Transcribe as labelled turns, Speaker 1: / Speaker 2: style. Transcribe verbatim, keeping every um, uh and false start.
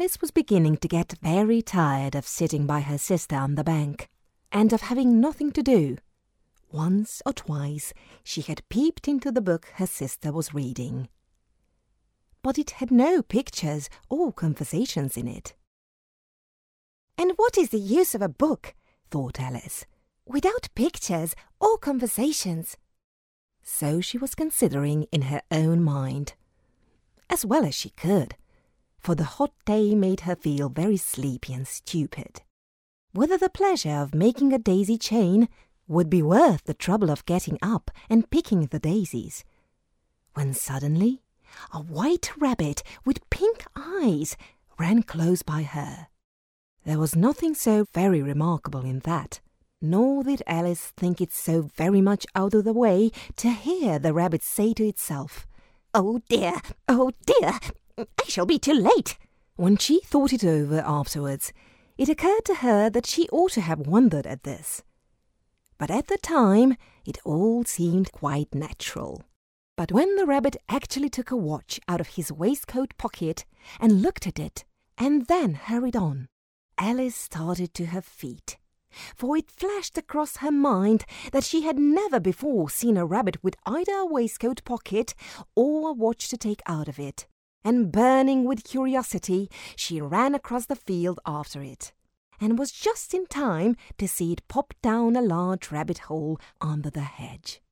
Speaker 1: Alice was beginning to get very tired of sitting by her sister on the bank, and of having nothing to do. Once or twice she had peeped into the book her sister was reading. But it had no pictures or conversations in it. "And what is the use of a book," thought Alice, "without pictures or conversations?" So she was considering in her own mind, as well as she could, for the hot day made her feel very sleepy and stupid, whether the pleasure of making a daisy chain would be worth the trouble of getting up and picking the daisies, when suddenly a white rabbit with pink eyes ran close by her. There was nothing so very remarkable in that, nor did Alice think it so very much out of the way to hear the rabbit say to itself, "Oh dear, oh dear, I shall be too late." When she thought it over afterwards, it occurred to her that she ought to have wondered at this. But at the time it all seemed quite natural. But when the rabbit actually took a watch out of his waistcoat pocket and looked at it, and then hurried on, Alice started to her feet, for it flashed across her mind that she had never before seen a rabbit with either a waistcoat pocket or a watch to take out of it, and burning with curiosity, she ran across the field after it, and was just in time to see it pop down a large rabbit hole under the hedge.